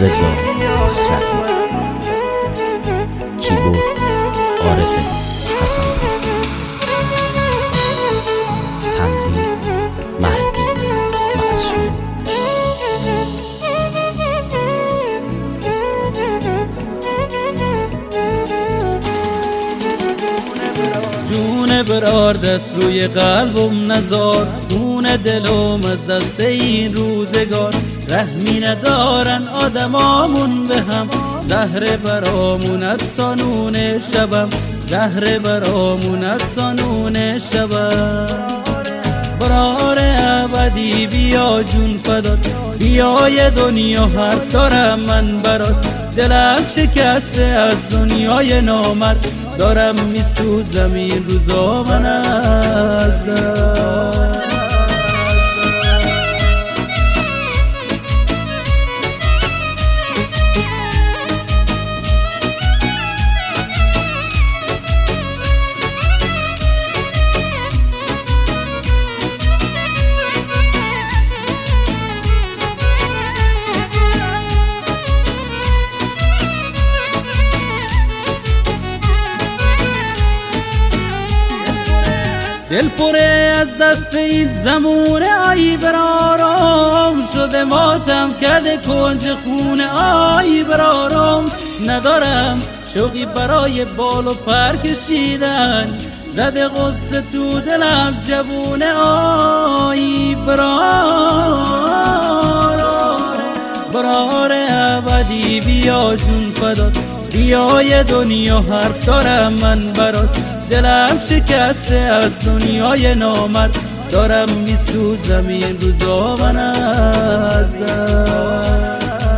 رضا خسروی. کیبورد عارف حسن‌پور. تنظیم مهدی معصوم. جون برار دست روی قلبم نزار، خون دلم از دست این روزگار. رحمی ندارن آدمامون به هم، زهر برامونت سانون شبم، زهر برامونت سانون شبم. برار ابدی بیا جون فدات، بیای دنیا حرف دارم من برات. دلم شکسته از دنیای نامرد، دارم میسوزم این روزا من ازت. دل پره از دست این زمونه، آی برارم شده ماتم کده کنج خونه. آی برارم ندارم شوقی برای بال و پر کشیدن، زده غصه تو دلم جوونه. آی برار ابدی بیا جون فدات، بیای دنیا حرف دارم من برات. دلم شکسته از دنیای نامرد، دارم میسوزم این روزا من ازت.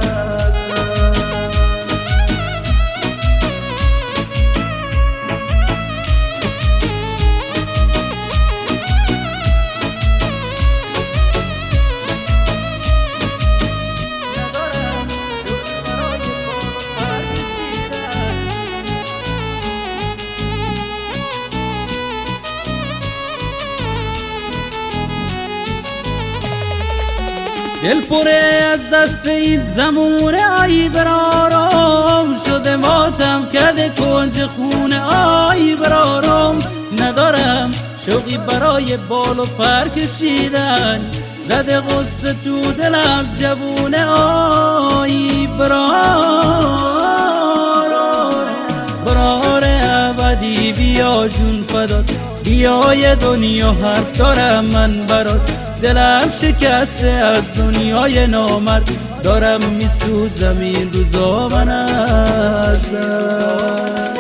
دل پره از دست این زمونه، آی برارم شده ماتم کده کنج خونه. آی برارم ندارم شوقی برای بال و پر کشیدن، زده غصه تو دلم جوونه. آی برار ابدی بیا جون فدات، بیای دنیا حرف دارم من برات. دلم شکسته از دنیای نامرد، دارم میسوزم این روزا من ازت.